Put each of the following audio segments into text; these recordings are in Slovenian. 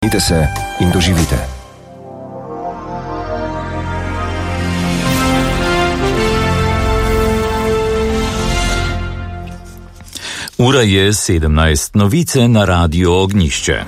Idite se in doživite. Ura je 17. Novice na Radiu Ognjišče.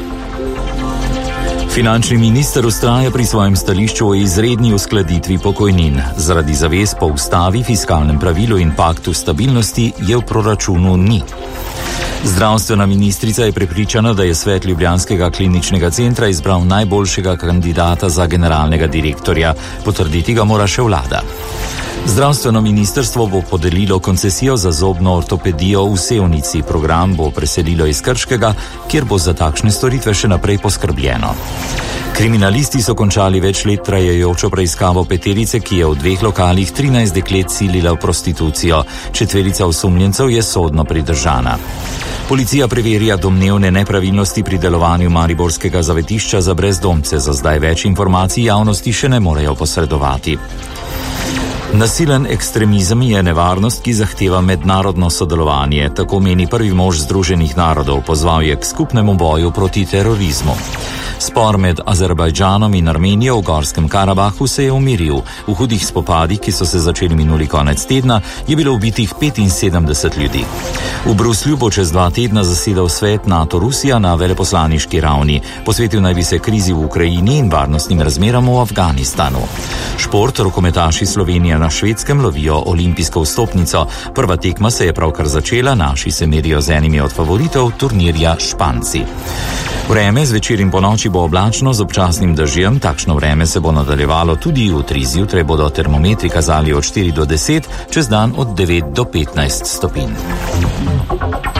Finančni minister vztraja pri svojem stališču o izredni uskladitvi pokojnin. Zaradi zavez po ustavi, fiskalnem pravilu in paktu stabilnosti je v proračunu ni. Zdravstvena ministrica je prepričana, da je svet ljubljanskega kliničnega centra izbral najboljšega kandidata za generalnega direktorja. Potrditi ga mora še vlada. Zdravstveno ministrstvo bo podelilo koncesijo za zobno ortopedijo v Sevnici. Program bo preselilo iz Krškega, kjer bo za takšne storitve še naprej poskrbljeno. Kriminalisti so končali več let trajajočo preiskavo peterice, ki je v 2 lokalih 13 deklet silila v prostitucijo. 4 osumljencev je sodno pridržana. Policija preverja domnevne nepravilnosti pri delovanju mariborskega zavetišča za brezdomce. Za zdaj več informacij javnosti še ne morejo posredovati. Nasilen ekstremizem je nevarnost, ki zahteva mednarodno sodelovanje, tako meni prvi mož Združenih narodov. Pozval je k skupnemu boju proti terorizmu. Spor med Azerbajdžanom in Armenijo v Gorskem Karabahu se je umiril. V hudih spopadih, ki so se začeli minuli konec tedna, je bilo ubitih 75 ljudi. V Bruslju bo čez 2 tedna zasedal svet NATO-Rusija na veleposlaniški ravni. Posvetil naj bi se krizi v Ukrajini in varnostnim razmeram v Afganistanu. Šport, rokometaši Slovenije na Švedskem lovijo olimpijsko vstopnico. Prva tekma se je pravkar začela, naši se merijo z enimi od favoritov turnirja Španci. Vreme zvečer in ponoči bo oblačno z občasnim dežjem. Takšno vreme se bo nadaljevalo tudi jutri. Zjutraj bodo termometri kazali od 4 do 10, čez dan od 9 do 15 stopinj.